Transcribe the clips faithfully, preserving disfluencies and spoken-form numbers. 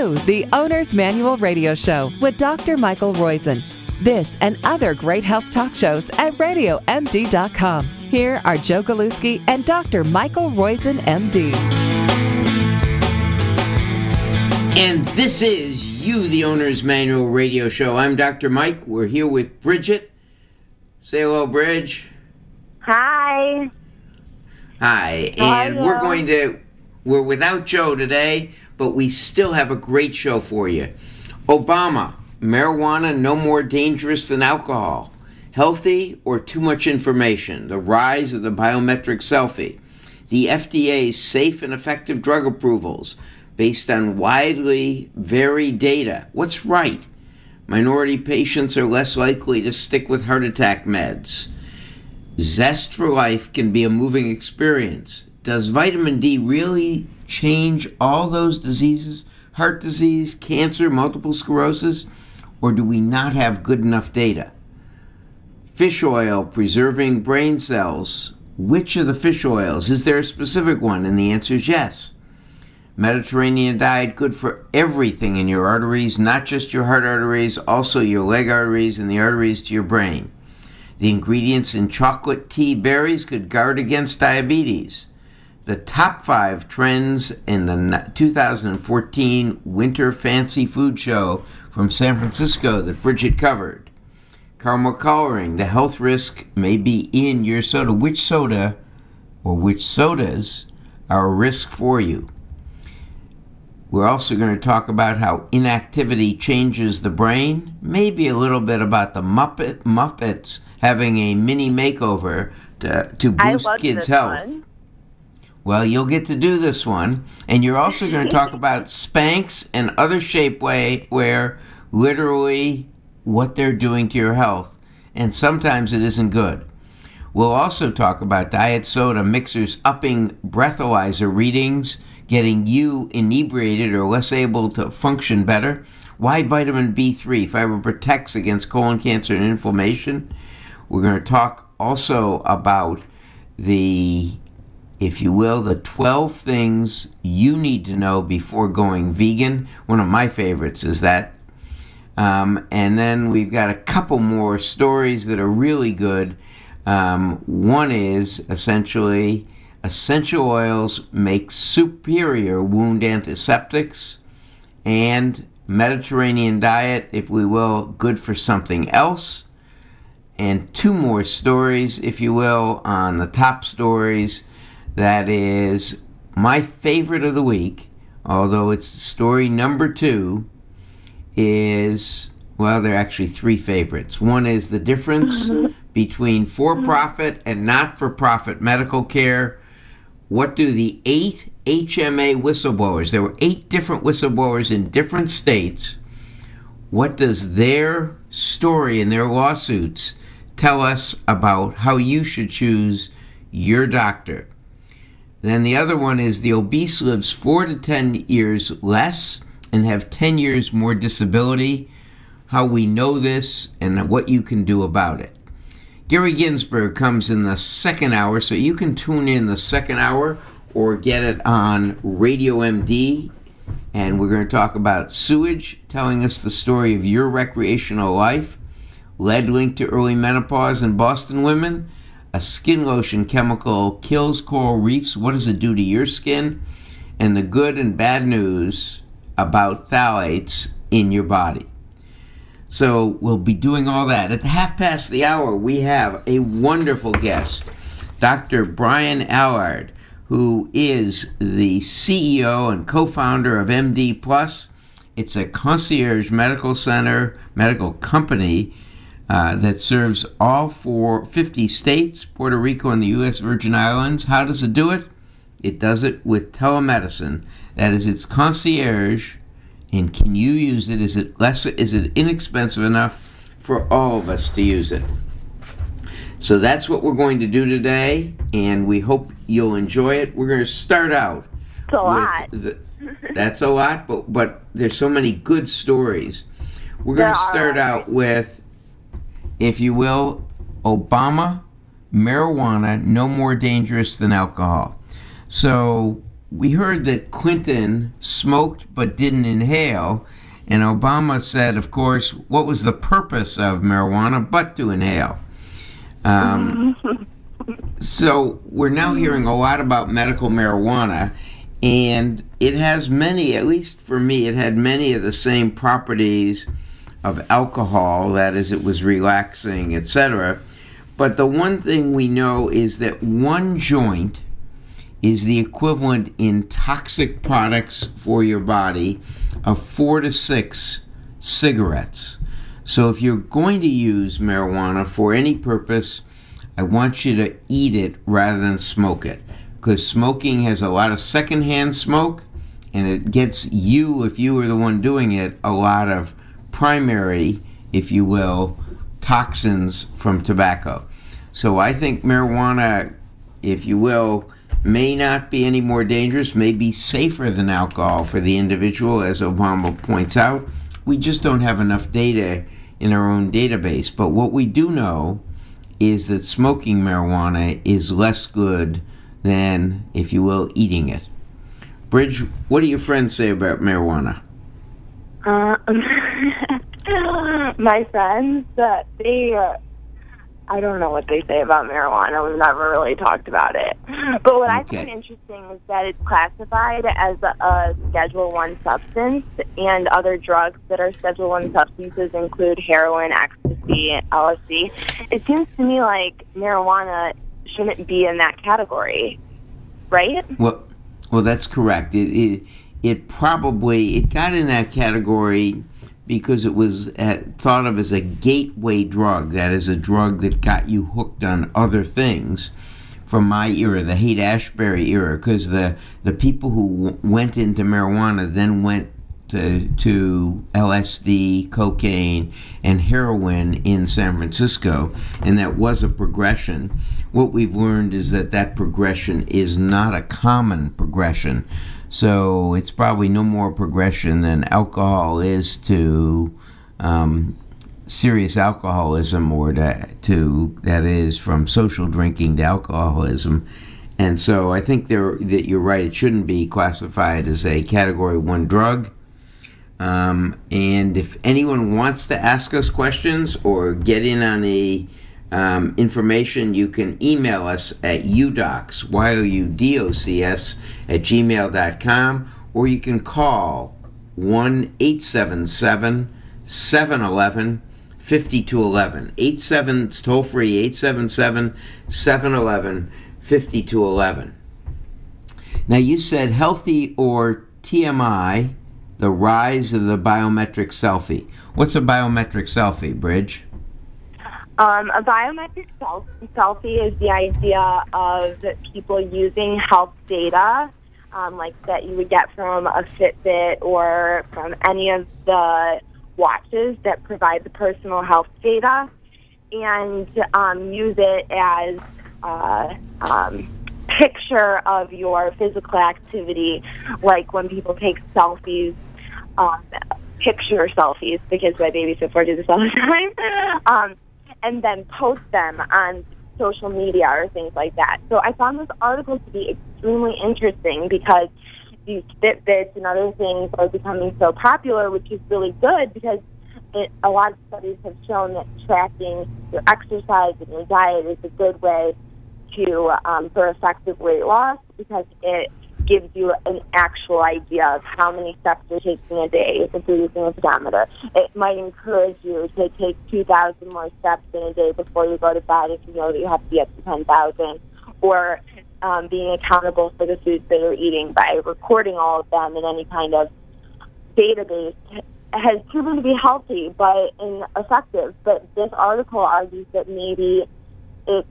You, the Owner's Manual Radio Show with Doctor Michael Roizen. This and other great health talk shows at radio m d dot com. Here are Joe Galuski and Doctor Michael Roizen, M D. And this is You, the Owner's Manual Radio Show. I'm Doctor Mike. We're here with Bridget. Say hello, Bridge. Hi. Hi. And Hi, we're Joe. going to, we're without Joe today, but we still have a great show for you. Obama, marijuana no more dangerous than alcohol. Healthy or too much information? The rise of the biometric selfie. The F D A's safe and effective drug approvals based on widely varied data. What's right? Minority patients are less likely to stick with heart attack meds. Zest for life can be a moving experience. Does vitamin D really change all those diseases? Heart disease, cancer, multiple sclerosis? Or do we not have good enough data? Fish oil preserving brain cells. Which of the fish oils? Is there a specific one? And the answer is yes. Mediterranean diet good for everything in your arteries, not just your heart arteries, also your leg arteries and the arteries to your brain. The ingredients in chocolate tea berries could guard against diabetes. The top five trends in the two thousand fourteen Winter Fancy Food Show from San Francisco that Bridget covered. Caramel coloring, the health risk may be in your soda. Which soda or which sodas are a risk for you? We're also going to talk about how inactivity changes the brain, maybe a little bit about the Muppet Muppets having a mini makeover to, to boost kids' health. One. Well, you'll get to do this one. And you're also going to talk about Spanx and other shapewear, literally what they're doing to your health. And sometimes it isn't good. We'll also talk about diet soda mixers upping breathalyzer readings, getting you inebriated or less able to function better. Why vitamin B three fiber protects against colon cancer and inflammation. We're going to talk also about the, if you will, the twelve things you need to know before going vegan. One of my favorites is that. Um, and then we've got a couple more stories that are really good. Um, one is essentially essential oils make superior wound antiseptics, and Mediterranean diet, if we will, good for something else. And two more stories, if you will, on the top stories. That is my favorite of the week, although it's story number two, is, well, there are actually three favorites. One is the difference between for-profit and not-for-profit medical care. What do the eight H M A whistleblowers, there were eight different whistleblowers in different states, what does their story and their lawsuits tell us about how you should choose your doctor? Then the other one is the obese lives four to ten years less and have ten years more disability, how we know this and what you can do about it. Gary Ginsberg comes in the second hour, so you can tune in the second hour or get it on Radio M D. And we're going to talk about sewage, telling us the story of your recreational life, lead linked to early menopause in Boston women, a skin lotion chemical kills coral reefs, what does it do to your skin, and the good and bad news about phthalates in your body. So we'll be doing all that. At the half past the hour, we have a wonderful guest, Doctor Brian Allard, who is the C E O and co-founder of M D Plus. It's a concierge medical center, medical company uh, that serves all four, fifty states, Puerto Rico, and the U S Virgin Islands. How does it do it? It does it with telemedicine. That is, it's concierge. And can you use it? Is it less? Is it inexpensive enough for all of us to use it? So that's what we're going to do today, and we hope you'll enjoy it. We're going to start out. It's a lot. The, that's a lot, but but there's so many good stories. We're going to start out with, if you will, Obama, marijuana no more dangerous than alcohol. So we heard that Clinton smoked but didn't inhale, and Obama said, of course, what was the purpose of marijuana but to inhale? Um, so we're now hearing a lot about medical marijuana, and it has many, at least for me, it had many of the same properties of alcohol, that is, it was relaxing, et cetera. But the one thing we know is that one joint is the equivalent in toxic products for your body of four to six cigarettes. So if you're going to use marijuana for any purpose, I want you to eat it rather than smoke it, because smoking has a lot of secondhand smoke, and it gets you, if you were the one doing it, a lot of primary, if you will, toxins from tobacco. So I think marijuana, if you will, may not be any more dangerous, may be safer than alcohol for the individual, as Obama points out. We just don't have enough data in our own database. But what we do know is that smoking marijuana is less good than, if you will, eating it. Bridge, what do your friends say about marijuana? Uh, my friends, uh, they, uh, I don't know what they say about marijuana. We've never really talked about it. But what Okay. I find interesting is that it's classified as a, a Schedule One substance, and other drugs that are Schedule One substances include heroin, ecstasy, L S D. It seems to me like marijuana shouldn't be in that category, right? Well, well, that's correct. It, it, it probably, it got in that category because it was uh, thought of as a gateway drug, that is, a drug that got you hooked on other things from my era, the Haight-Ashbury era, because the, the people who w- went into marijuana then went to, to L S D, cocaine, and heroin in San Francisco, and that was a progression. What we've learned is that that progression is not a common progression. So it's probably no more progression than alcohol is to um, serious alcoholism, or to, to, that is, from social drinking to alcoholism. And so I think there, that you're right, it shouldn't be classified as a Category one drug. Um, and if anyone wants to ask us questions or get in on the um, information, you can email us at udocs, Y O U D O C S, at gmail dot com, or you can call one eight seven seven, seven one one, five two one one. eight seven, it's toll free, eight seven seven, seven one one, five two one one. Now you said healthy or T M I, the rise of the biometric selfie. What's a biometric selfie, Bridge? Um, a biometric self- selfie is the idea of people using health data, um, like that you would get from a Fitbit or from any of the watches that provide the personal health data, and um, use it as a um, picture of your physical activity, like when people take selfies, um, picture selfies, because my babysit for do this all the time. um, and then post them on social media or things like that. So I found this article to be extremely interesting because these Fitbits and other things are becoming so popular, which is really good because it, a lot of studies have shown that tracking your exercise and your diet is a good way to um, for effective weight loss, because it gives you an actual idea of how many steps you're taking a day if you're using a pedometer. It might encourage you to take two thousand more steps in a day before you go to bed if you know that you have to get to ten thousand, or um, being accountable for the foods that you're eating by recording all of them in any kind of database has proven to be healthy but ineffective. But this article argues that maybe it's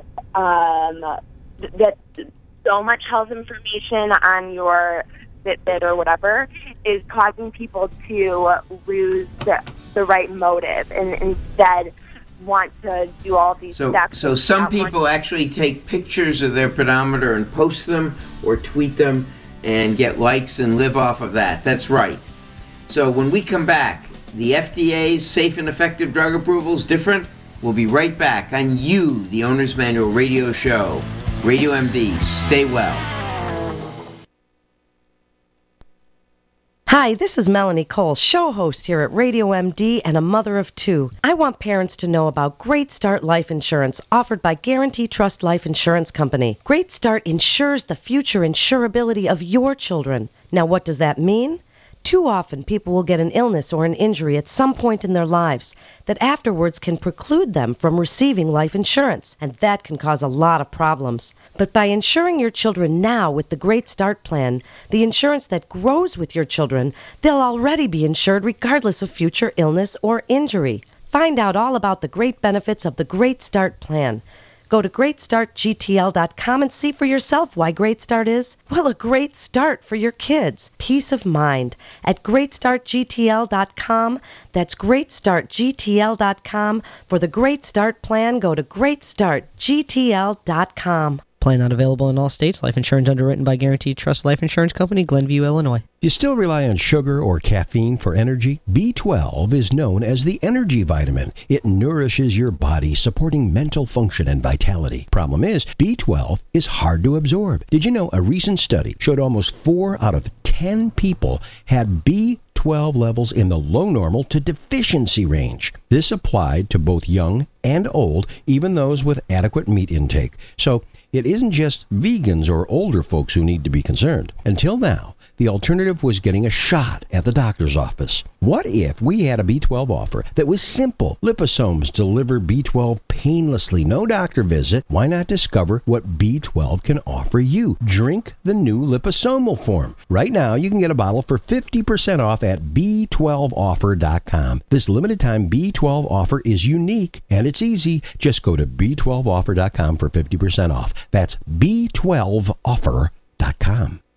um, that so much health information on your Fitbit or whatever is causing people to lose the, the right motive and instead want to do all these So, steps. so some without people wanting- actually take pictures of their pedometer and post them or tweet them and get likes and live off of that. That's right. So when we come back, the F D A's safe and effective drug approval is different. We'll be right back on You, the Owner's Manual radio show. Radio M D, stay well. Hi, this is Melanie Cole, show host here at Radio M D and a mother of two. I want parents to know about Great Start Life Insurance offered by Guarantee Trust Life Insurance Company. Great Start insures the future insurability of your children. Now, what does that mean? Too often, people will get an illness or an injury at some point in their lives that afterwards can preclude them from receiving life insurance, and that can cause a lot of problems. But by insuring your children now with the Great Start Plan, the insurance that grows with your children, they'll already be insured regardless of future illness or injury. Find out all about the great benefits of the Great Start Plan. Go to great start G T L dot com and see for yourself why Great Start is, well, a great start for your kids. Peace of mind at great start G T L dot com. That's great start G T L dot com. For the Great Start Plan, go to great start G T L dot com. Plan not available in all states. Life insurance underwritten by Guaranteed Trust Life Insurance Company, Glenview, Illinois. You still rely on sugar or caffeine for energy? B twelve is known as the energy vitamin. It nourishes your body, supporting mental function and vitality. Problem is, B twelve is hard to absorb. Did you know a recent study showed almost four out of ten people had B twelve levels in the low normal to deficiency range? This applied to both young and old, even those with adequate meat intake. So it isn't just vegans or older folks who need to be concerned. Until now, the alternative was getting a shot at the doctor's office. What if we had a B twelve offer that was simple? Liposomes deliver B twelve painlessly, no doctor visit. Why not discover what B twelve can offer you? Drink the new liposomal form. Right now, you can get a bottle for fifty percent off at B twelve offer dot com. This limited time B twelve offer is unique and it's easy. Just go to B twelve offer dot com for fifty percent off. That's B twelve offer dot com.